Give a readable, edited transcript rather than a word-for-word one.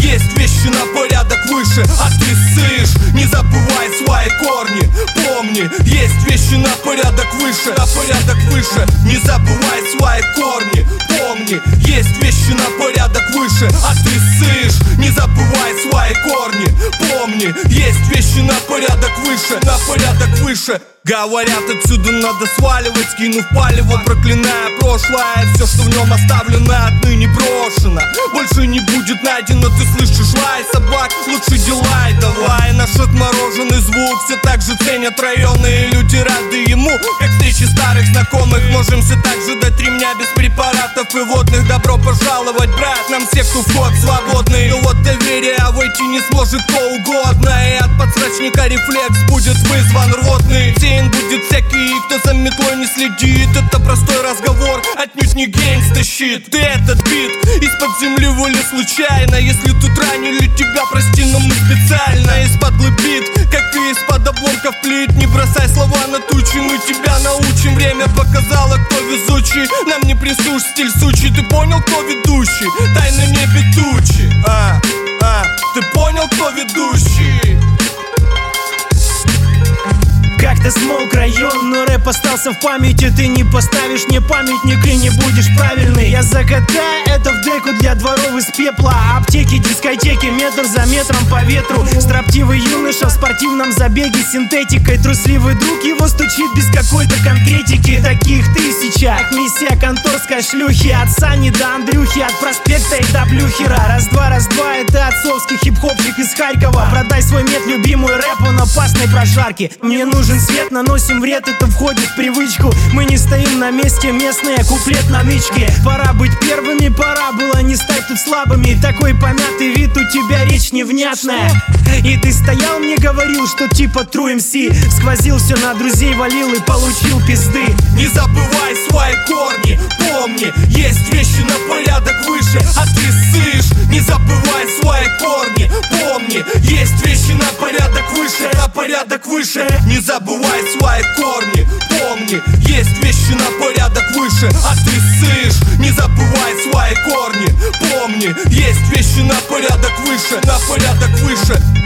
есть вещи на порядок выше. А ты ссышь, не забывай свои корни. Помни, есть вещи на порядок выше. На порядок выше, не забывай свои корни. Помни, есть вещи на порядок выше. А ты ссышь, не забывай свои корни. Помни, есть вещи на порядок выше. На порядок выше. Говорят, отсюда надо сваливать, скинув палево, проклиная прошлое. Все, что в нем оставлено, отныне брошено. Больше не будет найдено, ты слышишь лай собак, лучше делай давай. Наш отмороженный звук все так же ценят районные люди, рады ему, как встречи старых знакомых. Можем все так же дать ремня без препаратов и водных. Добро пожаловать, брат, нам секту вход свободный. Но вот доверие войти не сможет кто угодно. И от подсрачника рефлекс будет вызван рвотный. Будет всякий, кто за метлой не следит. Это простой разговор, отнюдь не гейнгста-щит. Ты этот бит из-под земли вылез случайно. Если тут ранили тебя, прости, но мы специально из-под бит, как и из-под обломков плит. Не бросай слова на тучи, мы тебя научим. Время показало, кто везучий. Нам не присущ стиль сучий. Ты понял, кто ведущий? Тайны небе тучи. Ты понял, кто ведущий? Как-то смолк район, но рэп остался в памяти. Ты не поставишь мне памятник и не будешь правильный. Я закатаю это в деку для дворов из пепла. Аптеки, дискотеки, метр за метром по ветру. Строптивый юноша в спортивном забеге с синтетикой. Трусливый друг его стучит без какой-то конкретики. Таких тысяча, как миссия конторской шлюхи. От Сани до Андрюхи, от проспекта и до Блюхера. Раз-два, это отцовский хип-хопчик из Харькова. Продай свой мед, любимый рэп, он опасной прожарки. Мне нужен свет, наносим вред, это входит в привычку. Мы не стоим на месте, местные куплет на нычке. Пора быть первыми, пора было не стать тут слабыми. Такой помятый вид, у тебя речь невнятная. И ты стоял, мне говорил, что типа True MC. Сквозил все на друзей, валил и получил пизды. Не забывай свои корни, помни, есть вещи на порядок выше. А ты ссышь, не забывай свои корни, помни, есть вещи на порядок выше. На порядок выше, не забывай свои корни, помни, есть вещи на порядок выше. А ты ссышь, не забывай свои корни, помни, есть вещи на порядок выше. На порядок выше.